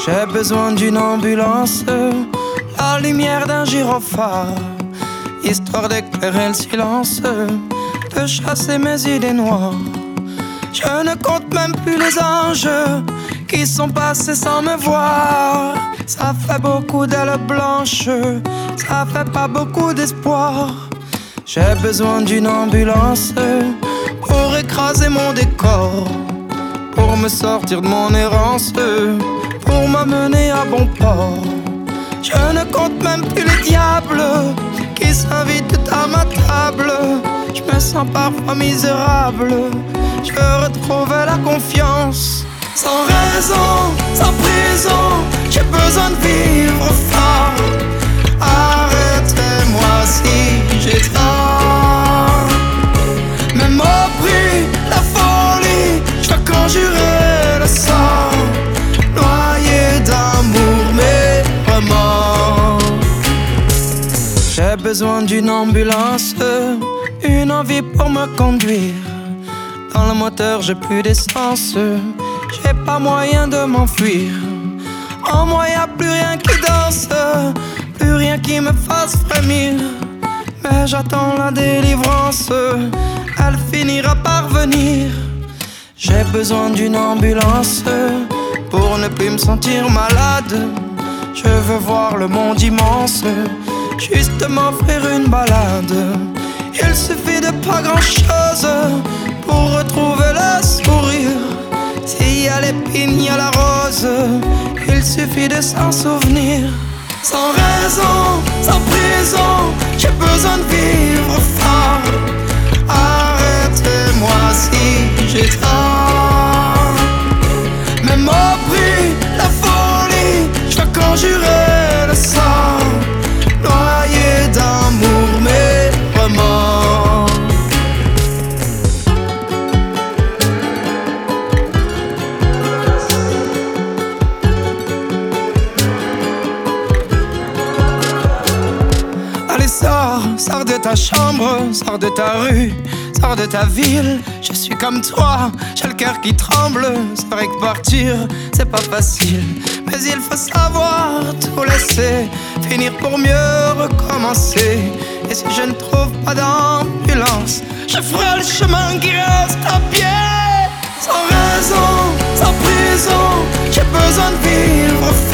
J'ai besoin d'une ambulance, la lumière d'un gyrophare, histoire d'éclairer le silence, de chasser mes idées noires. Je ne compte même plus les anges qui sont passés sans me voir. Ça fait beaucoup d'ailes blanches, ça fait pas beaucoup d'espoir. J'ai besoin d'une ambulance pour écraser mon décor, pour me sortir de mon errance, pour m'amener à bon port. Je ne compte même plus les diables qui s'invitent à ma table. Je me sens parfois misérable, je veux retrouver la confiance. Sans raison, sans prison, j'ai besoin de vivre fort. Arrêtez-moi si j'ai tort. Même au prix de la folie, je veux conjurer le sort, noyé d'amour mes remords. J'ai besoin d'une ambulance, une envie pour me conduire. Dans le moteur j'ai plus d'essence, j'ai pas moyen de m'enfuir. En moi y'a plus rien qui danse, plus rien qui me fasse frémir. Mais j'attends la délivrance, elle finira par venir. J'ai besoin d'une ambulance pour ne plus me sentir malade. Je veux voir le monde immense, juste m'offrir une balade. Il suffit de pas grand chose pour retrouver le sourire. S'il y a l'épine, il y a la rose, il suffit de s'en souvenir. Sans raison, sans prison, j'ai besoin de vivre fort. Arrêtez-moi si j'ai tort. Même au prix de la folie, je veux conjurer le sort, noyé d'amour mes remords. Allez, sors de ta chambre, sors de ta rue, sors de ta ville. Je suis comme toi, j'ai le cœur qui tremble. C'est vrai que partir, c'est pas facile, mais il faut savoir tout laisser, finir pour mieux recommencer. Et si je ne trouve pas d'ambulance, je ferai le chemin qui reste à pied. Sans raison, sans prison, j'ai besoin de vivre